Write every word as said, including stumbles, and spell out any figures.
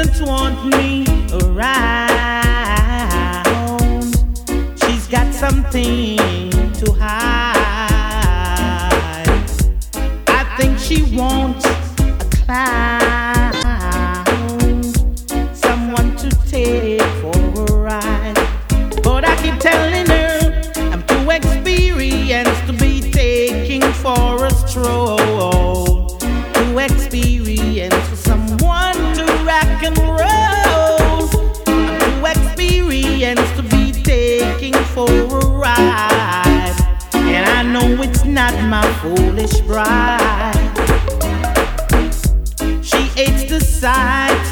doesn't want me around. She's got something to hide. I think she wants a clown, someone to take for a ride. But I keep telling her I'm too experienced to be taking for a stroll. Too experienced for someone to rock and roll. I'm too experienced to be taking for a ride. And I know it's not my foolish bride. She hates the sight